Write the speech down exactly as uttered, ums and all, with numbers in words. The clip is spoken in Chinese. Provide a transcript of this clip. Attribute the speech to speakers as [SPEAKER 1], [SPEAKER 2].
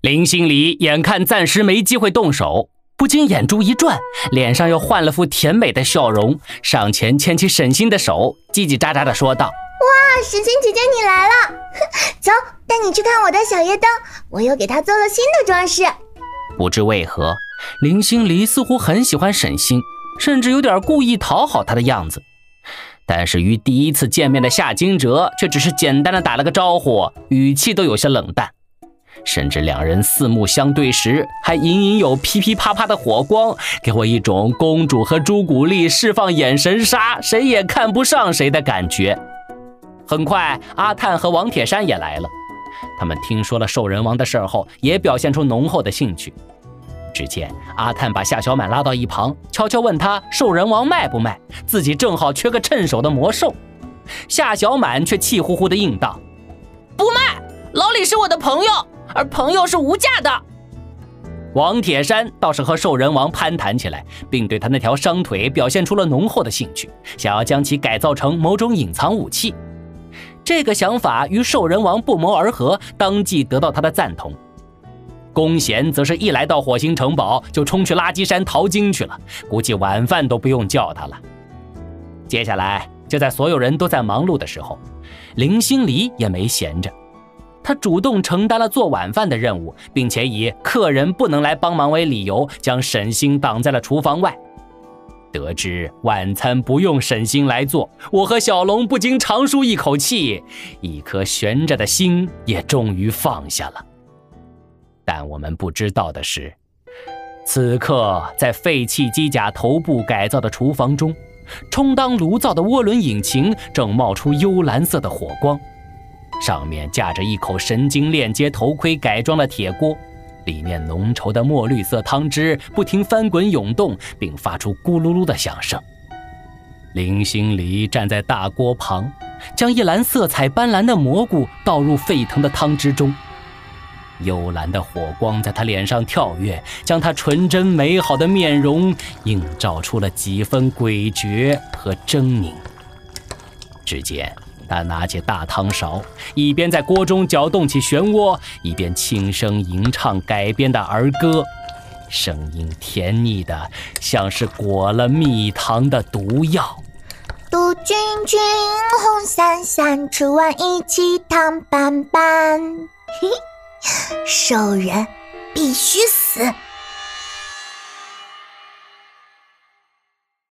[SPEAKER 1] 林心里眼看暂时没机会动手，不禁眼珠一转，脸上又换了副甜美的笑容，上前牵起沈星的手，叽叽喳喳地说道：
[SPEAKER 2] 哇，沈星姐姐你来了，走，带你去看我的小夜灯，我又给它做了新的装饰。
[SPEAKER 1] 不知为何，林心里似乎很喜欢沈星，甚至有点故意讨好他的样子。但是与第一次见面的夏惊蛰却只是简单的打了个招呼，语气都有些冷淡，甚至两人四目相对时还隐隐有噼噼啪啪的火光，给我一种公主和朱古力释放眼神杀，谁也看不上谁的感觉。很快阿探和王铁山也来了，他们听说了兽人王的事后也表现出浓厚的兴趣。只见阿探把夏小满拉到一旁，悄悄问他兽人王卖不卖，自己正好缺个趁手的魔兽。夏小满却气呼呼地应道：不卖，老李是我的朋友，而朋友是无价的。王铁山倒是和兽人王攀谈起来，并对他那条伤腿表现出了浓厚的兴趣，想要将其改造成某种隐藏武器。这个想法与兽人王不谋而合，当即得到他的赞同。弓弦则是一来到火星城堡就冲去垃圾山淘金去了，估计晚饭都不用叫他了。接下来就在所有人都在忙碌的时候，林心离也没闲着，他主动承担了做晚饭的任务，并且以客人不能来帮忙为理由，将沈星挡在了厨房外。得知晚餐不用沈星来做，我和小龙不禁长舒一口气，一颗悬着的心也终于放下了。但我们不知道的是，此刻在废弃机甲头部改造的厨房中，充当炉灶的涡轮引擎正冒出幽蓝色的火光，上面架着一口神经链接头盔改装的铁锅，里面浓稠的墨绿色汤汁不停翻滚涌动，并发出咕噜噜的响声。林心离站在大锅旁，将一篮色彩斑斓的蘑菇倒入沸腾的汤汁中，幽蓝的火光在他脸上跳跃，将他纯真美好的面容映照出了几分诡谲和狰狞。只见他拿起大汤勺，一边在锅中搅动起漩涡，一边轻声吟唱改编的儿歌，声音甜腻的像是裹了蜜糖的毒药。
[SPEAKER 2] 杜君君，红伞伞，吃完一起烫斑斑。嘿嘿，兽人必须死。